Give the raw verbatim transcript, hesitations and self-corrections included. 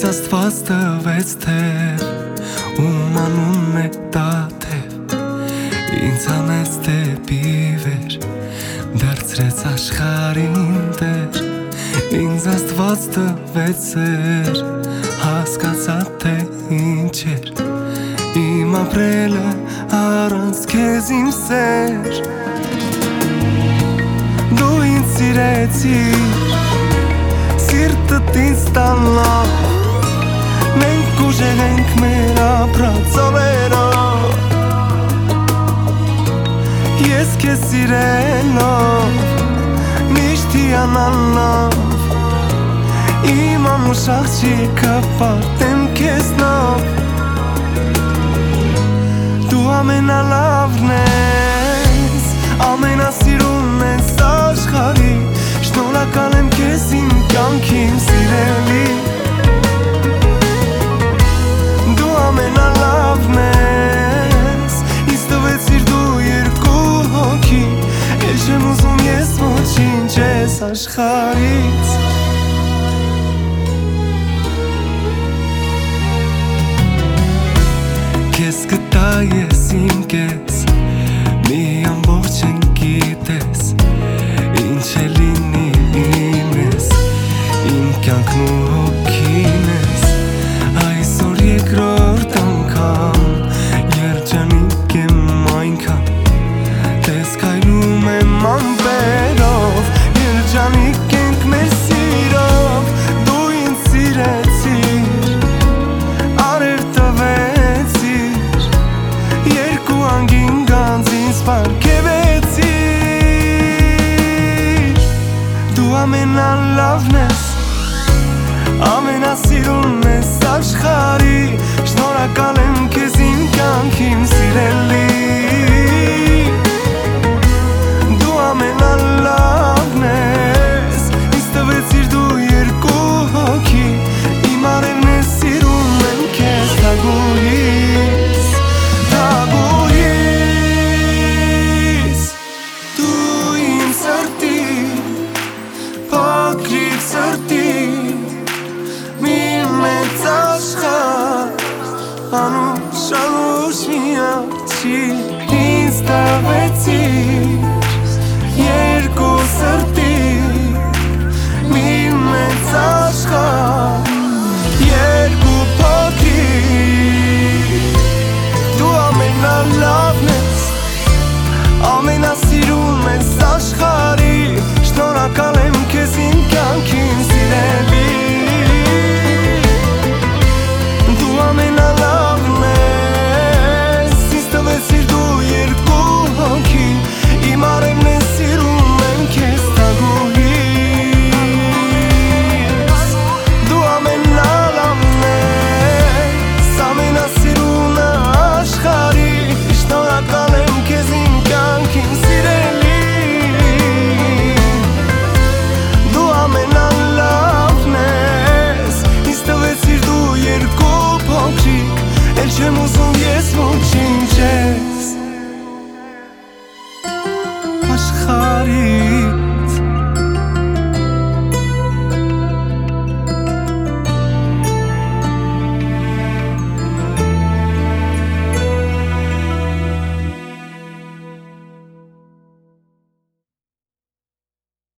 Աստված տվեց թև ում անունն է Տաթև ինձ անեց դեպի վեր դարձրեց աշխարհին տեր ինձ Աստված տվեց սեր հասկացա թե ինչ էր իմ ապրելը առանց քեզ իմ սեր դու ինձ սիրեցիր սիրտդ ինձ տանլավ մենք ուժեղ ենք մեր ապրած օրերով ես քեզ սիրելով միշտ հիանալով իմ անուշ աղջիկը պատեմ քեզնով դու ամենալավն ես ամենասիրուն ես աշխարհի շնորհակալ եմ քեզ իմ կյանքիմ սիրելի դու ամենալավն ես ինձ տվեցիր դու երկու հոգի էլ չեմ ուզում ես ոչինչ ես աշխարհից Քեզ կտա ես իմ կես մի ամբողջ են գիտես ինչ է լինի իմ ես իմ կյանքն ու հոգին ես այսօր երկրորդ անգամ երջանիկ եմ այնքան տես քայլում եմ ամպերով երջանիկ ենք մեր սիրով դու ինձ սիրեցիր արեր տվեցիր երկու անգին գանձ ինձ պարգևեցիր դու ամենալավն ես ամենասիրուն ես աշխարհի շնորհակալ եմ քեզ իմ կյանքիմ սիրելի դու ամենալավն ես ինձ տվեցիր դու երկու հոգի իմ արևն ես սիրում եմ քեզ թագուհիս թագուհիս դու իմ սրտի փոքրիկ սրտի մի մեծ աշխարհ անուշ անուշ մի աղջիկ ինձ տվեցիր